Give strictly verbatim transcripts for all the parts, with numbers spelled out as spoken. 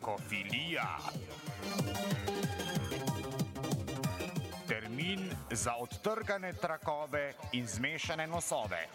Trakofilija. Termin za odtrgane trakove in zmešane nosove.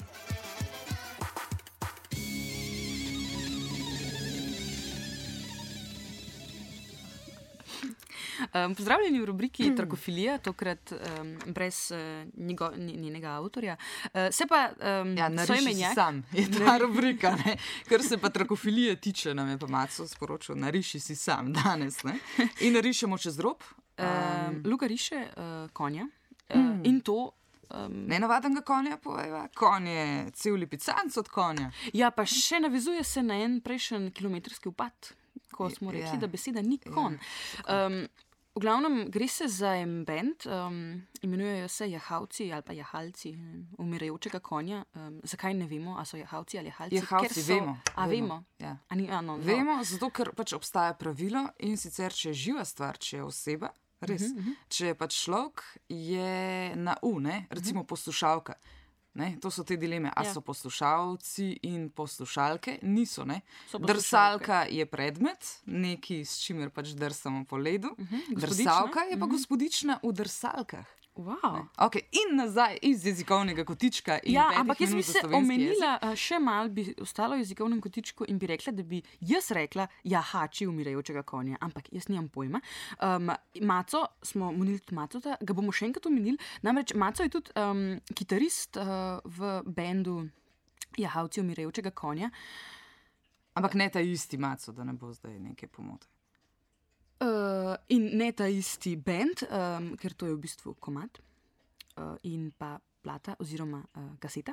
Um, pozdravljeni v rubriki Trakofilija, tokrat um, brez uh, njego, njenega avtorja. Uh, se pa um, ja, nariši si sam, je ta rubrika, ne? Kar se pa trakofilije tiče, nam je pa Maco sporočil, nariši si sam danes, ne? In narišemo čez rob. Um, um, Luka riše uh, konja uh, mm. in to Um, nenavadnega konja, povejva. Konj je cel lipicanc od konja. Ja, pa še navezuje se na en prejšnji kilometrski upad, ko smo rekli, ja. da beseda ni konj. Ja. Um, v glavnem gre se za en band, um, imenujejo se jahalci ali pa jahalci umirajočega konja. Um, zakaj ne vemo, a so jahalci ali jahalci? Jahalci, so, vemo. A vemo? Ja. A ni, a no, no. Vemo, zato ker pač obstaja pravilo in sicer, če je živa stvar, če je oseba, res, uh -huh, uh -huh. če je pač človek, je na U, ne? Recimo uh -huh. poslušalka. Ne? To so te dileme. A ja. so poslušalci in poslušalke? Niso, ne? Drsalka je predmet, neki, s čimer pač drsamo po ledu. Uh -huh. Drsalka je pa uh -huh. gospodična v drsalkah. Wow. Okay. In nazaj iz jezikovnega kotička. Ja, ampak jaz bi se omenila, jezik. še malo bi ostalo v jezikovnem kotičku in bi rekla, da bi jaz rekla jahači umirajočega konja, ampak jaz nimam pojma. Um, Maco, smo omenili tudi Macota, ga bomo še enkrat omenili, namreč Maco je tudi um, kitarist uh, v bendu Jahalci umirajočega konja. Ampak ne ta isti Maco, da ne bo zdaj neke pomote. Uh, in ne ta isti band, um, ker to je v bistvu komad uh, in pa plata oziroma uh, kaseta.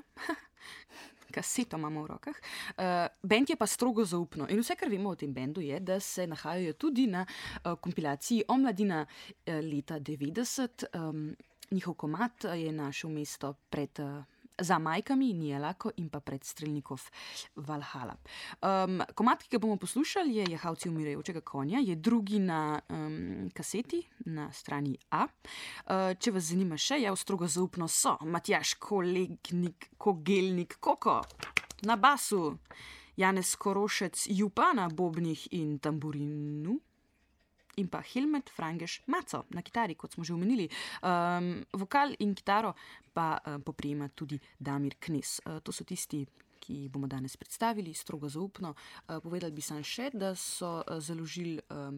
Kaseto imamo v rokah. Uh, band je pa strogo zaupno in vse, kar vemo o tem bendu, je, da se nahajajo tudi na uh, kompilaciji O mladina uh, leta devetdeset. Um, njihov komad je našel mesto pred uh, Za majkami, Nije lako in pa pred Strelnikov Valhalla. Um, komad, ki ga bomo poslušali, je Jahalci umirajočega konja, je drugi na um, kaseti, na strani A. Uh, če vas zanima še, je strogo zaupno so Matjaž Kolegnik, Kogelnik, Koko na basu, Janez Korošec, Jupa na bobnih in tamburinu, in pa Helmet Frangeš Maco na kitari, kot smo že omenili. Um, vokal in kitaro pa um, poprijema tudi Damir Knez. Uh, to so tisti, ki jih bomo danes predstavili, strogo zaupno. Uh, povedali bi sam še, da so uh, založili um,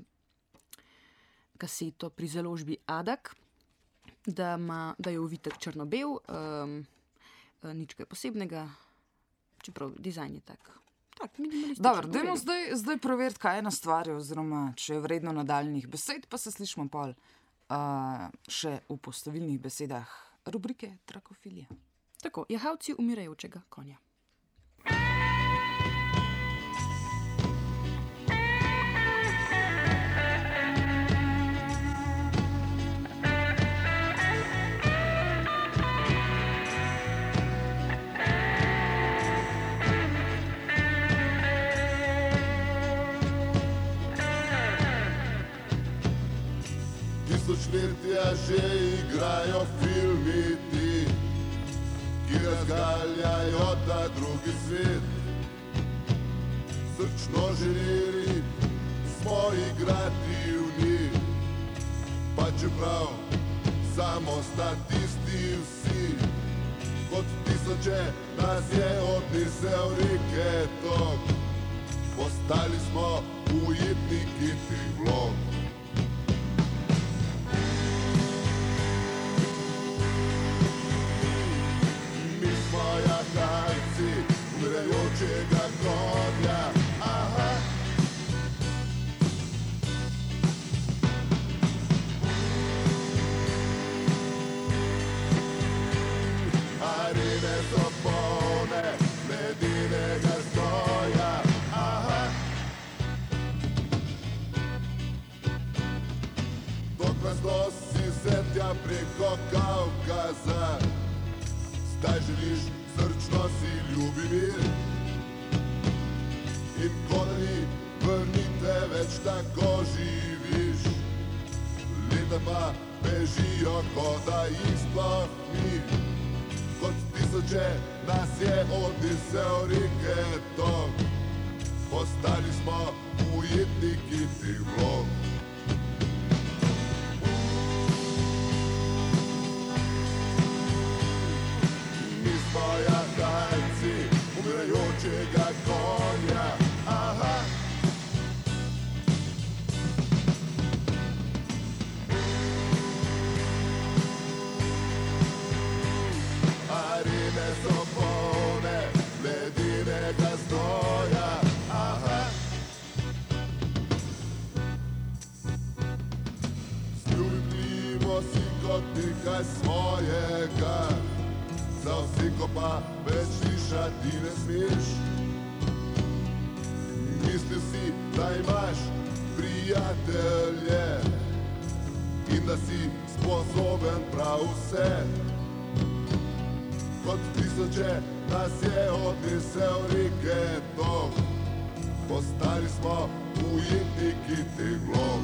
kaseto pri založbi Adak, da, ma, da je ovitek črno-bel, um, uh, nič kaj posebnega, čeprav dizajn je tak. Dobro, dajmo zdaj, zdaj preveriti, kaj je na stvari, oziroma če je vredno nadaljnih besed, pa se slišimo pol uh, še v postavilnih besedah rubrike Trakofilija. Tako, Jahalci umirajočega konja. Tisočletja že igrajo filmi ti, ki razgaljajo ta drugi svet. Srčno želeli smo igrati v njih, pa čeprav samo statisti vsi. Kot tisoče nas je odnesel reke tok, postali smo ujetniki teh vlog. Jahalci umirajočega konja, aha. Arene so polne ledinega znoja, aha. Dok nas nosi se tja preko Kavkaza, zdaj želiš srčno si ljubi mir. In ko da ni, vrnite več tako živiš. Leta pa bežijo, ko da jih sploh ni. Kot tisoče nas je odnesel reke tok, postali smo ujetniki teh nekaj svojega, za vse ko pa več slišati ne smeš. Mislil si, da imaš prijatelje in da si sposoben prav vse. Kot tisoče nas je odnesel reke tok, postali smo ujetniki teh vlog.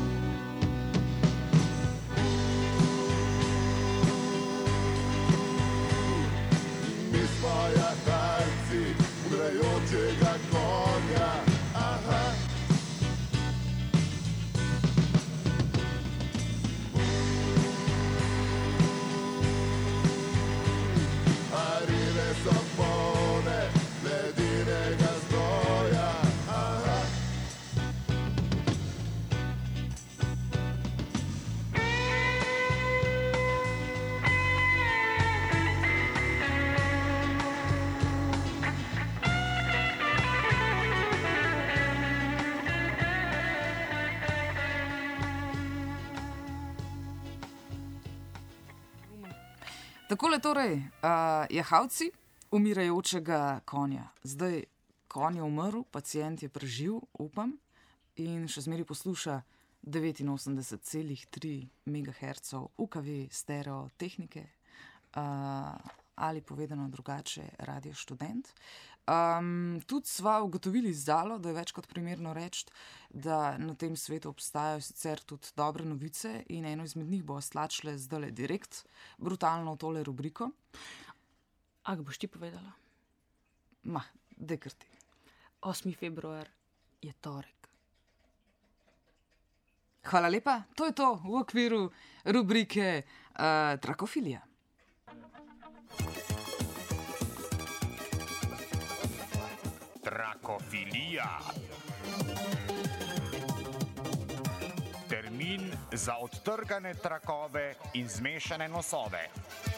Mi smo jahalci umirajočega konja, aha. Arine so polne ledinega znoja, aha. Takole torej, uh, jahalci umirajočega konja. Zdaj, konj je umrl, pacient je preživ, upam, in še zmeraj posluša devetinosemdeset celih tri megaherca U K V stereo tehnike, uh, ali povedano drugače, Radio Študent. Um, tudi sva ugotovili z Zalo, da je več kot primerno reči, da na tem svetu obstajajo sicer tudi dobre novice in eno izmed njih bo stlačile zdajle direkt, brutalno v tole rubriko. A ga boš ti povedala? Ma, dekrti. osmi februar je torek. Hvala lepa, to je to v okviru rubrike uh, Trakofilija. Trakofilija. Termin za odtrgane trakove in zmešane nosove.